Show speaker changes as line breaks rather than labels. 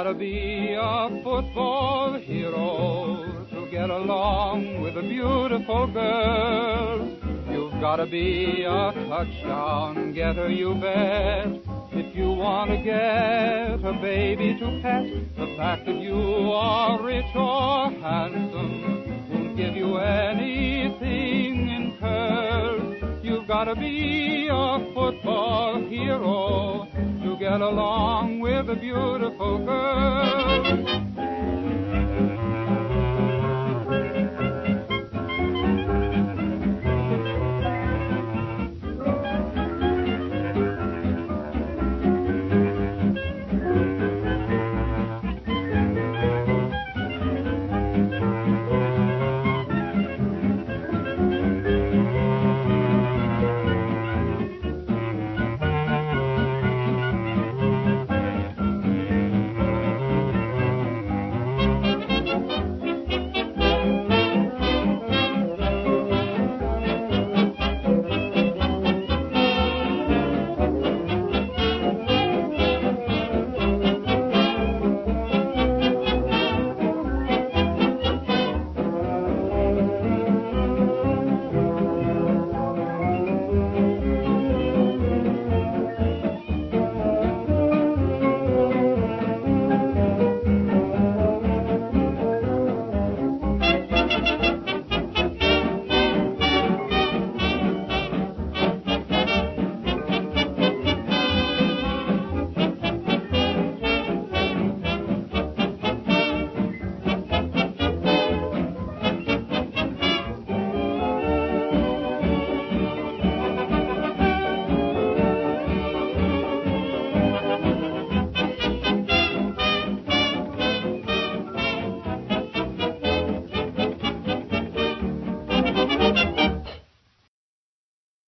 gotta be a football hero to get along with a beautiful girl. You've gotta be a touchdown getter, you bet. If you want to get a baby to pet, the fact that you are rich or handsome won't give you anything in curls. You've gotta be a football hero to get along with a beautiful girl.